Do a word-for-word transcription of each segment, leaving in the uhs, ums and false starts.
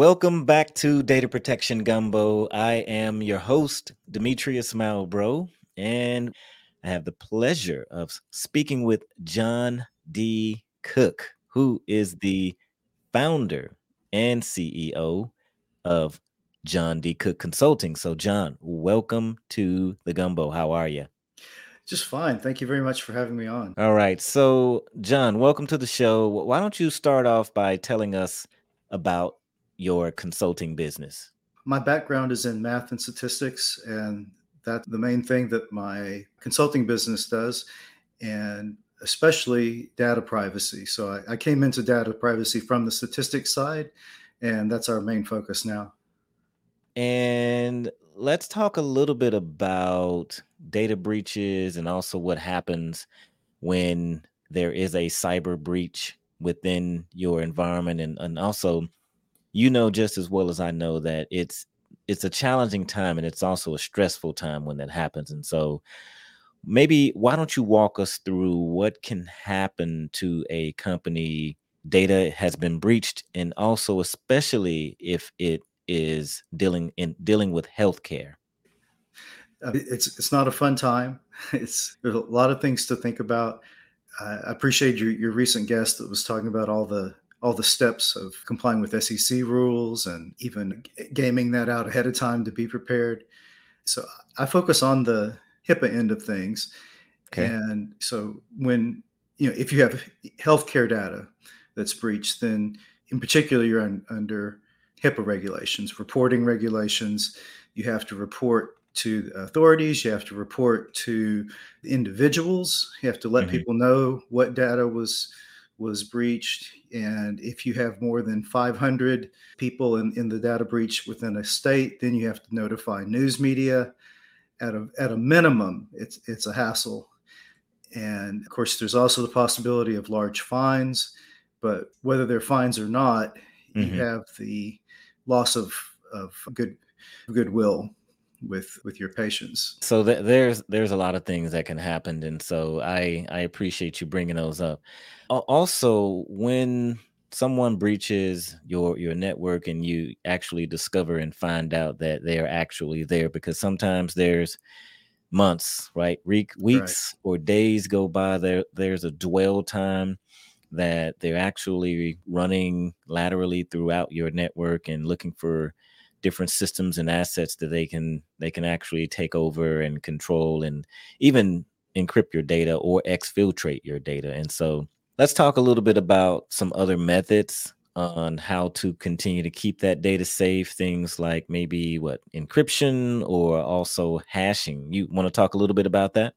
Welcome back to Data Protection Gumbo. I am your host, Demetrius Malbro, and I have the pleasure of speaking with John D. Cook, who is the founder and C E O of John D. Cook Consulting. So, John, welcome to the Gumbo. How are you? Just fine. Thank you very much for having me on. All right. So, John, welcome to the show. Why don't you start off by telling us about your consulting business? My background is in math and statistics, and that's the main thing that my consulting business does, and especially data privacy. So I, I came into data privacy from the statistics side, and that's our main focus now. And let's talk a little bit about data breaches and also what happens when there is a cyber breach within your environment. And, and also, you know just as well as I know that it's it's a challenging time and it's also a stressful time when that happens. And so maybe why don't you walk us through what can happen to a company data has been breached, and also especially if it is dealing in dealing with healthcare. Uh, it's it's not a fun time. It's there's a lot of things to think about. I appreciate your, your recent guest that was talking about all the all the steps of complying with S E C rules and even gaming that out ahead of time to be prepared. So I focus on the HIPAA end of things. Okay. And so when, you know, if you have healthcare data that's breached, then in particular, you're un, under HIPAA regulations, reporting regulations. You have to report to authorities. You have to report to individuals. You have to let Mm-hmm. people know what data was was breached. And if you have more than five hundred people in, in the data breach within a state, then you have to notify news media. At a, at a minimum, it's, it's a hassle. And of course, there's also the possibility of large fines. But whether they're fines or not, you Mm-hmm. have the loss of, of good goodwill with with your patients. So th- there's there's a lot of things that can happen, and so I I appreciate you bringing those up. Al- Also, when someone breaches your your network and you actually discover and find out that they are actually there, because sometimes there's months, right? Week, Right. weeks or days go by. There there's a dwell time that they're actually running laterally throughout your network and looking for different systems and assets that they can they can actually take over and control and even encrypt your data or exfiltrate your data. And so let's talk a little bit about some other methods on how to continue to keep that data safe, things like maybe what encryption or also hashing. You want to talk a little bit about that?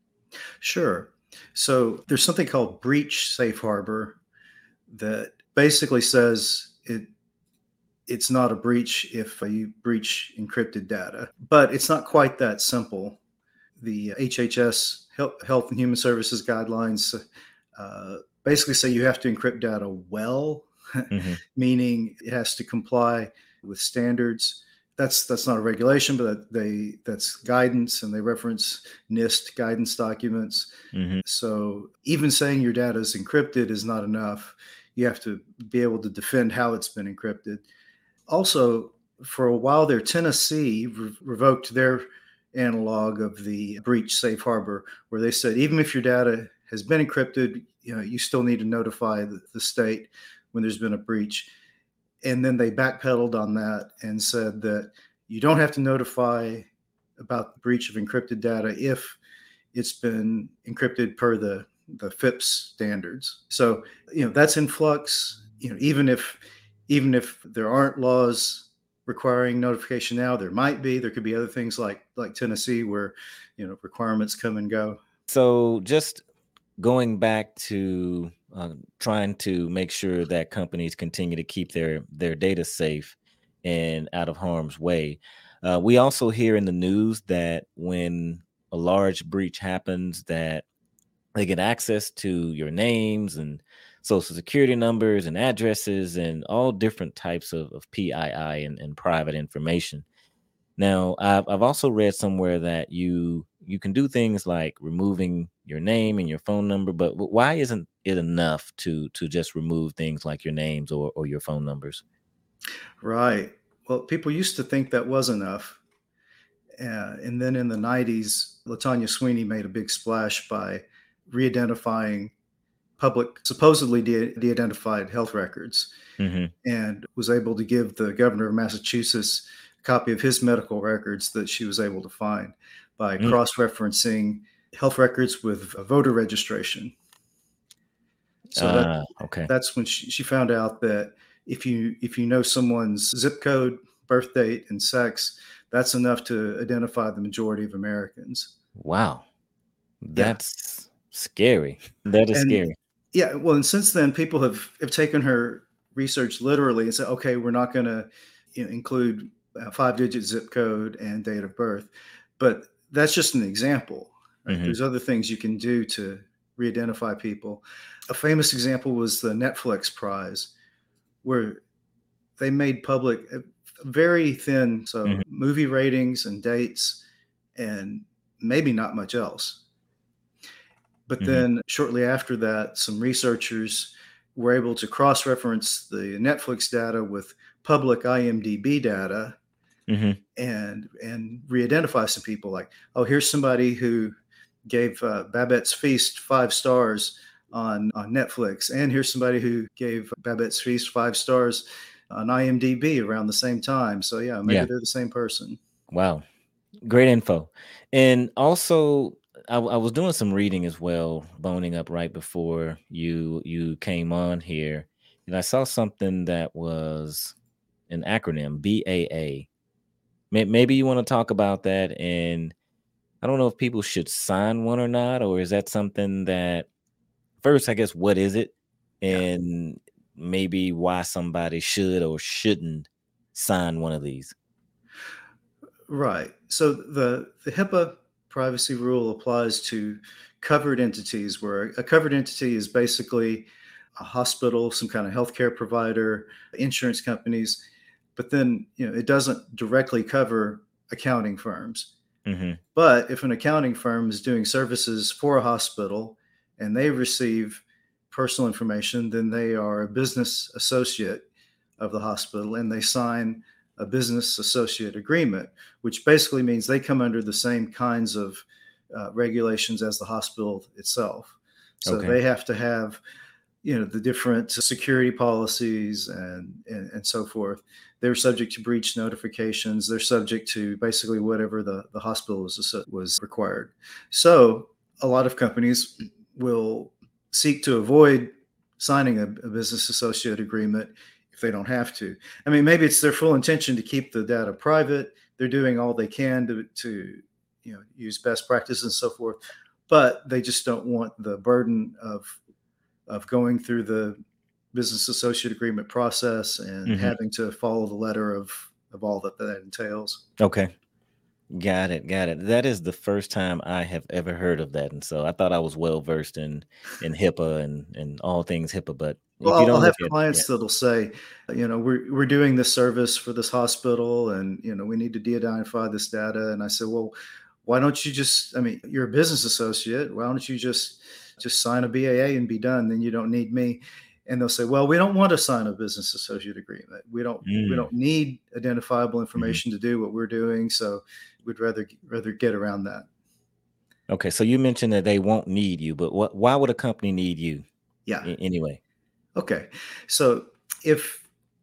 Sure. So there's something called breach safe harbor that basically says it it's not a breach if you breach encrypted data, but it's not quite that simple. The H H S Health and Human Services guidelines uh, basically say you have to encrypt data well, Mm-hmm. meaning it has to comply with standards. That's that's not a regulation, but they that's guidance, and they reference NIST guidance documents. Mm-hmm. So even saying your data is encrypted is not enough. You have to be able to defend how it's been encrypted. Also, for a while there, Tennessee re- revoked their analog of the breach safe harbor, where they said even if your data has been encrypted, you know, you still need to notify the, the state when there's been a breach. And then they backpedaled on that and said that you don't have to notify about the breach of encrypted data if it's been encrypted per the the FIPS standards. So, you know, that's in flux. You know, even if even if there aren't laws requiring notification now, there might be. There could be other things like like Tennessee where, you know, requirements come and go. So just going back to uh, trying to make sure that companies continue to keep their their data safe and out of harm's way. Uh, we also hear in the news that when a large breach happens, that they get access to your names and social security numbers and addresses and all different types of, of P I I and, and private information. Now, I've I've also read somewhere that you you can do things like removing your name and your phone number, but w- why isn't it enough to to just remove things like your names or or your phone numbers? Right. Well, people used to think that was enough. Uh, and then in the nineties, Latanya Sweeney made a big splash by re-identifying public, supposedly de- de-identified health records, Hmm. and was able to give the governor of Massachusetts a copy of his medical records that she was able to find by Mm. cross-referencing health records with voter registration. So that Ah, okay. that's when she, she found out that if you if you know someone's zip code, birth date, and sex, that's enough to identify the majority of Americans. Wow. Yeah. That's scary. That is And scary. yeah, well, and since then, people have have taken her research literally and said, okay, we're not going to, you know, include a five-digit zip code and date of birth, but that's just an example, right? Hmm. There's other things you can do to re-identify people. A famous example was the Netflix prize, where they made public uh, very thin, so Hmm. movie ratings and dates, and maybe not much else. But Hmm. then shortly after that, some researchers were able to cross reference the Netflix data with public IMDb data Hmm. and and re-identify some people like, oh, here's somebody who gave uh, Babette's Feast five stars on, on Netflix, and here's somebody who gave Babette's Feast five stars on IMDb around the same time. So yeah, maybe Yeah. they're the same person. Wow. Great info. And also, I, w- I was doing some reading as well, boning up right before you you came on here, and I saw something that was an acronym, B A A. May- Maybe you want to talk about that, and I don't know if people should sign one or not, or is that something that first, I guess, what is it, Yeah, and maybe why somebody should or shouldn't sign one of these. right. So the the HIPAA privacy rule applies to covered entities, where a covered entity is basically a hospital, some kind of healthcare provider, insurance companies, but then you know it doesn't directly cover accounting firms. Hmm. But if an accounting firm is doing services for a hospital and they receive personal information, then they are a business associate of the hospital and they sign a business associate agreement, which basically means they come under the same kinds of uh, regulations as the hospital itself. So Okay. they have to have you know the different security policies and, and and so forth. They're subject to breach notifications. They're subject to basically whatever the the hospital was was required. So a lot of companies will seek to avoid signing a, a business associate agreement if they don't have to. I mean, maybe it's their full intention to keep the data private. They're doing all they can to to you know use best practices and so forth, but they just don't want the burden of of going through the business associate agreement process and Hmm. having to follow the letter of of all that that entails. Okay. Got it, got it. That is the first time I have ever heard of that, and so I thought I was well versed in in HIPAA and and all things HIPAA, but Well, if you I'll, I'll don't have look at yeah. clients that'll say, you know, we're we're doing this service for this hospital, and you know, we need to de-identify this data. And I said, well, why don't you just? I mean, you're a business associate. Why don't you just just sign a B A A and be done? Then you don't need me. And they'll say, well, we don't want to sign a business associate agreement. We don't we Mm, don't need identifiable mhm. information to do what we're doing. So we'd rather rather get around that. Okay, so you mentioned that they won't need you, but what why would a company need you Yeah. a anyway? Okay. So if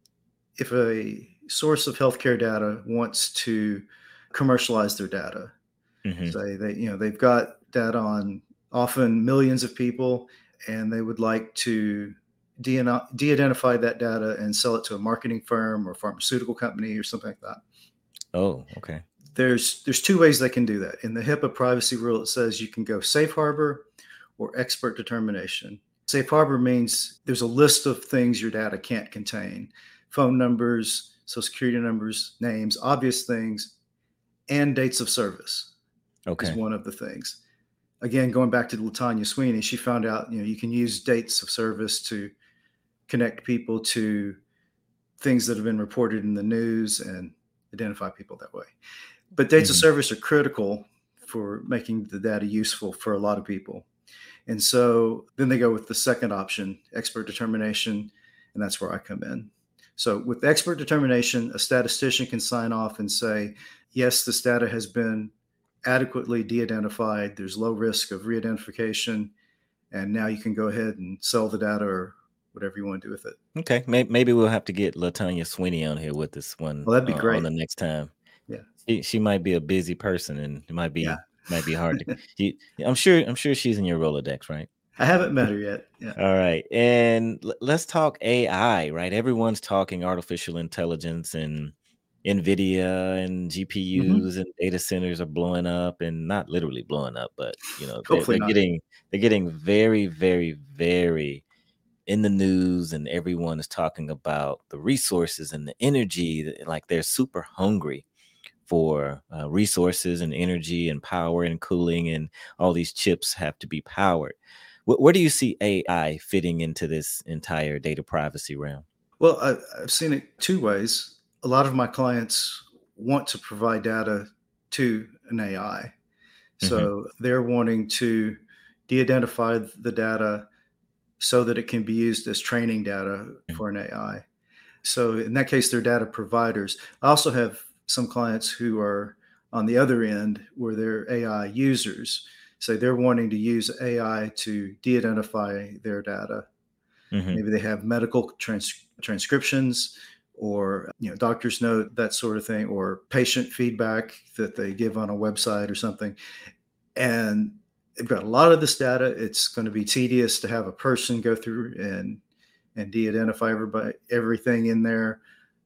if a source of healthcare data wants to commercialize their data, Mhm, say they you know they've got data on often millions of people, and they would like to de- de-identify that data and sell it to a marketing firm or pharmaceutical company or something like that. oh, okay. There's there's two ways they can do that. In the HIPAA privacy rule, it says you can go safe harbor or expert determination. Safe harbor means there's a list of things your data can't contain: phone numbers, social security numbers, names, obvious things, and dates of service is Okay. one of the things. Again, going back to Latanya Sweeney, she found out you know you can use dates of service to connect people to things that have been reported in the news and identify people that way. But dates of Mhm. service are critical for making the data useful for a lot of people. And so then they go with the second option, expert determination, and that's where I come in. So with expert determination, a statistician can sign off and say, yes, this data has been adequately de-identified. There's low risk of re-identification. And now you can go ahead and sell the data or whatever you want to do with it. Okay, maybe, maybe we'll have to get LaTanya Sweeney on here with us one Well, that'd be uh, great. on the next time. Yeah, she, she might be a busy person, and it might be yeah. might be hard to. She, I'm sure I'm sure she's in your Rolodex, right? I haven't met her yet. Yeah. All right, and l- let's talk A I. Right, everyone's talking artificial intelligence, and NVIDIA and G P Us Mm-hmm. and data centers are blowing up, and not literally blowing up, but you know they're, Hopefully they're not. getting they're getting very, very, very in the news, and everyone is talking about the resources and the energy. Like they're super hungry for uh, resources and energy and power and cooling, and all these chips have to be powered. Wh- where do you see A I fitting into this entire data privacy realm? Well, I, I've seen it two ways. A lot of my clients want to provide data to an A I. Hmm. So they're wanting to de identify the data so that it can be used as training data for an A I. So in that case, they're data providers. I also have some clients who are on the other end where they're A I users. So they're wanting to use A I to de identify their data. Hmm. Maybe they have medical trans- transcriptions or you know doctor's note, that sort of thing, or patient feedback that they give on a website or something. And they've got a lot of this data. It's going to be tedious to have a person go through and and de-identify everybody everything in there.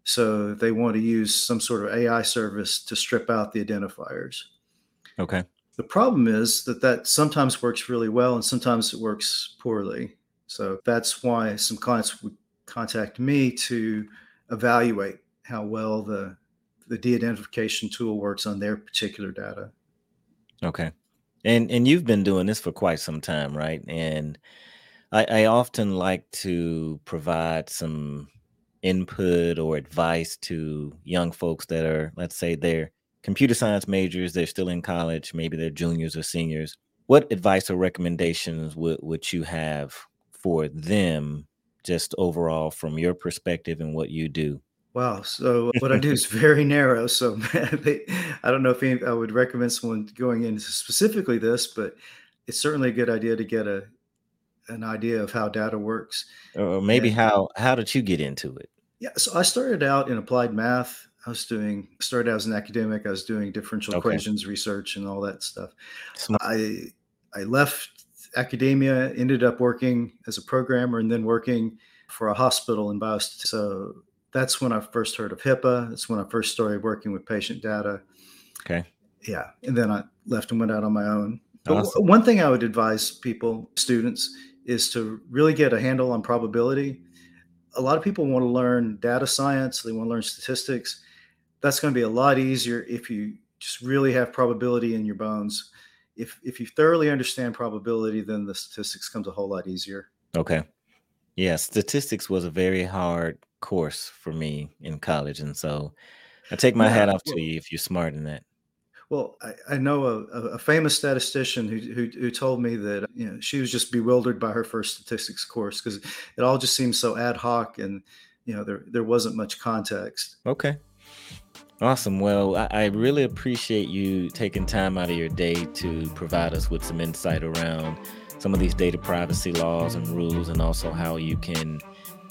So they want to use some sort of A I service to strip out the identifiers. Okay. The problem is that that sometimes works really well and sometimes it works poorly. So that's why some clients would contact me to evaluate how well the the de-identification tool works on their particular data. Okay. And and you've been doing this for quite some time, right? And I, I often like to provide some input or advice to young folks that are, let's say, they're computer science majors, they're still in college, maybe they're juniors or seniors. What advice or recommendations would, would you have for them, just overall from your perspective and what you do? Wow. So what I do is very narrow. So they, I don't know if any, I would recommend someone going into specifically this, but it's certainly a good idea to get a an idea of how data works. Or maybe And how how did you get into it? yeah, so I started out in applied math. I was doing started out as an academic. I was doing differential Okay. equations research and all that stuff. Smart. I I left academia, ended up working as a programmer, and then working for a hospital in biostatistics. So that's when I first heard of HIPAA. That's when I first started working with patient data. Okay. Yeah, and then I left and went out on my own. But w- Awesome. one thing I would advise people, students, is to really get a handle on probability. A lot of people want to learn data science, they want to learn statistics. That's going to be a lot easier if you just really have probability in your bones. If if you thoroughly understand probability, then the statistics comes a whole lot easier. Okay. Yeah, statistics was a very hard course for me in college, and so I take my Yeah, hat off to well, you if you're smart in that. well, I, I know a, a a famous statistician who, who who told me that you know she was just bewildered by her first statistics course because it all just seemed so ad hoc and you know there there wasn't much context. Okay, awesome. Well, I, I really appreciate you taking time out of your day to provide us with some insight around some of these data privacy laws and rules, and also how you can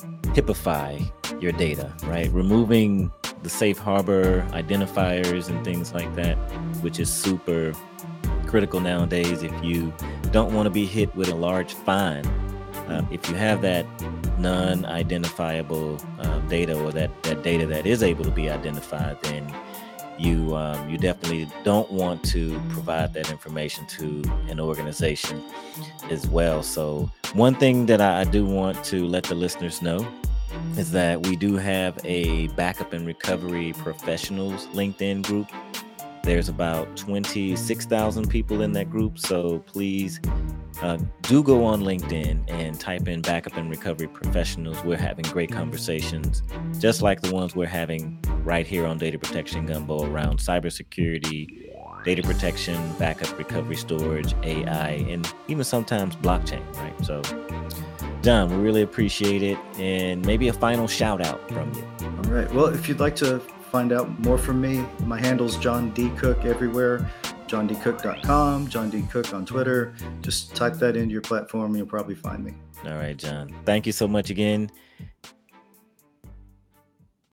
HIPAAfy your data, right? Removing the safe harbor identifiers and things like that, which is super critical nowadays if you don't want to be hit with a large fine. Uh, if you have that non-identifiable uh, data, or that, that data that is able to be identified, then you um, you definitely don't want to provide that information to an organization as well. So one thing that I, I do want to let the listeners know is that we do have a backup and recovery professionals LinkedIn group. There's about twenty-six thousand people in that group. So please uh, do go on LinkedIn and type in backup and recovery professionals. We're having great conversations, just like the ones we're having right here on Data Protection Gumbo around cybersecurity, data protection, backup, recovery, storage, A I, and even sometimes blockchain, right? So John, we really appreciate it. And maybe a final shout out from you. All right. Well, if you'd like to find out more from me, my handle's John D. Cook everywhere. john d cook dot com, John D. Cook on Twitter. Just type that into your platform and you'll probably find me. All right, John. Thank you so much again.